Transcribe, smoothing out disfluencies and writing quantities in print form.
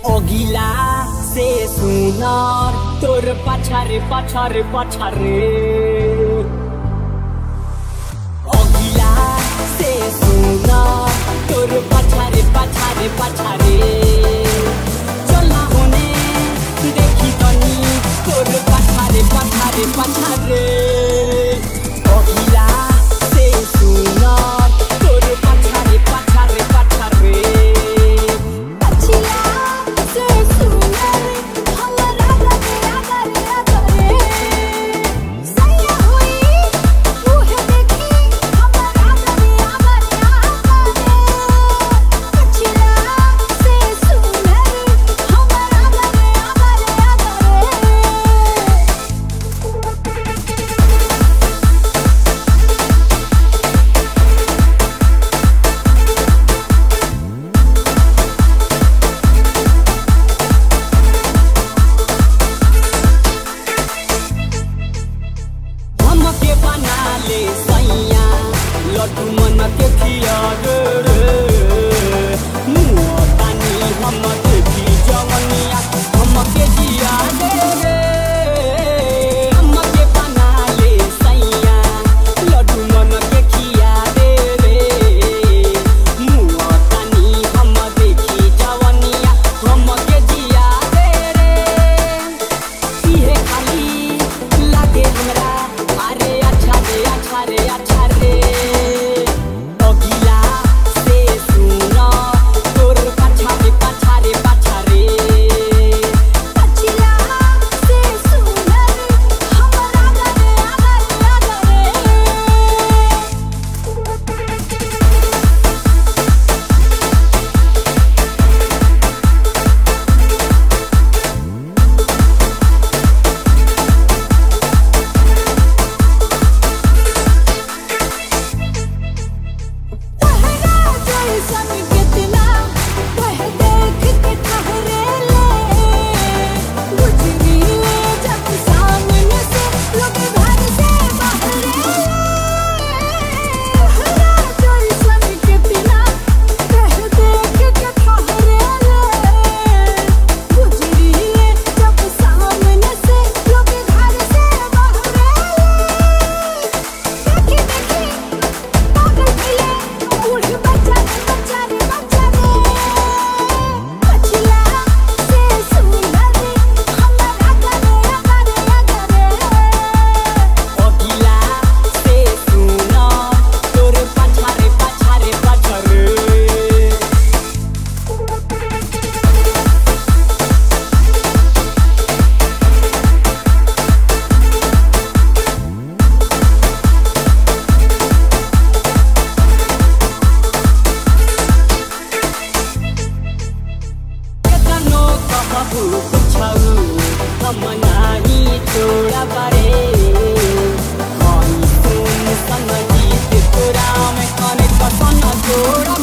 अगिला से सुनार तोर पछारे पछारे पछारे अगिला से सुनार तोर पछारे पछारे पछारे चला होने देखी तनी तोर पछारे पछारे पछारे अगिला से सुनार तोर पछारे पछारे पछारे लड्डू मन के खिया रे मुँह पानी हम देखी जवनिया हम के जिया रे हम के बना ले सैया लड्डू मन के खिया रे मुँह पानी हम देखी जवनिया हम के जिया रे इहे खाली लागे हमरा अरे अच्छा रे अच्छा रे अच्छा रे हम नहीं छोड़ा बारे हम तुम समझी तोरा में कने पसंद छोड़ा